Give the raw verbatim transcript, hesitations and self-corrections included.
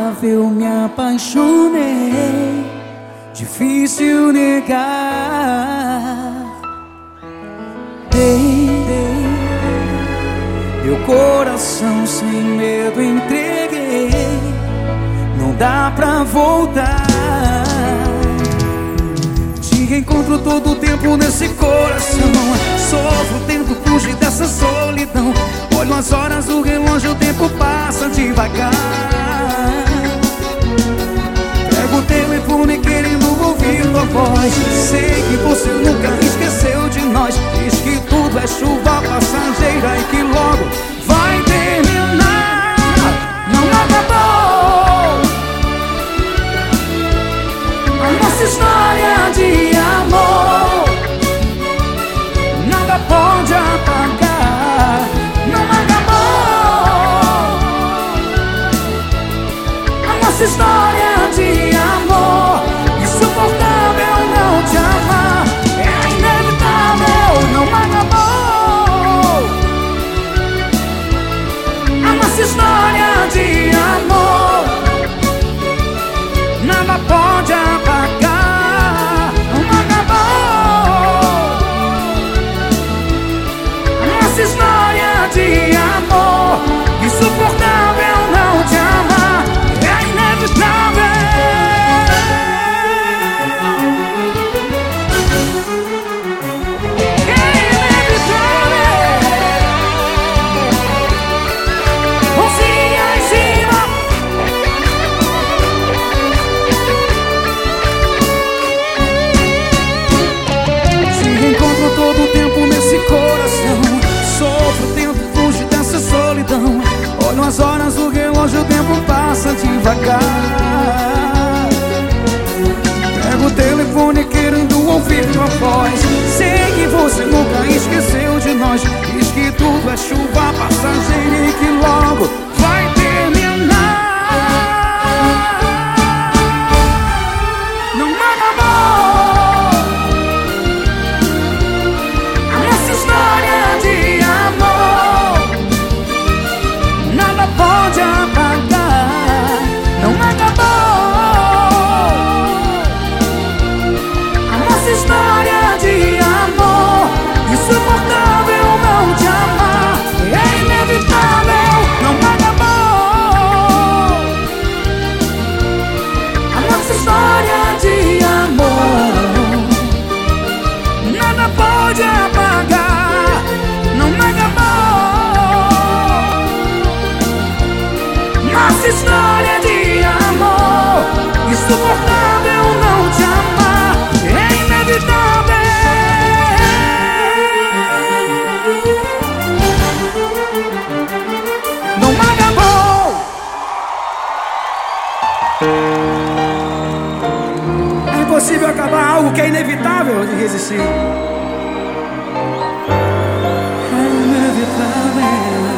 inevitável, me apaixonei. Difícil negar. Dei, dei, meu coração sem medo entreguei. Não dá pra voltar. Te encontro todo o tempo nesse coração. Sofro, tento fugir dessa solidão. Olho as horas do relógio, o tempo passa devagar. Pego o telefone querendo ouvir tua voz. Sei que você nunca esqueceu de nós. Diz que tudo é chuva passageira e que logo vai terminar. Não acabou a nossa história de amor. Nada pode apagar. Não acabou a nossa história de amor. Insuportável não te amar. É inevitável, não acabou a nossa história de amor. Nada pode apagar. Não acabou a nossa história de amor. Insuportável não te amar. É inevitável. É inevitável. Mãozinha em cima. Se encontro todo o tempo nesse coração. Sofro, tento fugir dessa solidão. Olho as horas do relógio, o tempo passa devagar. Pego o telefone querendo ouvir tua voz. Sei que você nunca esqueceu de nós. Diz que tudo é chuva passageira e que logo vai terminar. Não acabou a nossa história de amor. Nada pode apagar. Não acabou a nossa história de amor. Insuportável não te amar. É inevitável. Não acabou a nossa história de amor. Nada pode apagar. Não acabou nossa história de amor. Insuportável não te amar. É inevitável. Não acabou. É impossível acabar algo que é inevitável de resistir. É inevitável.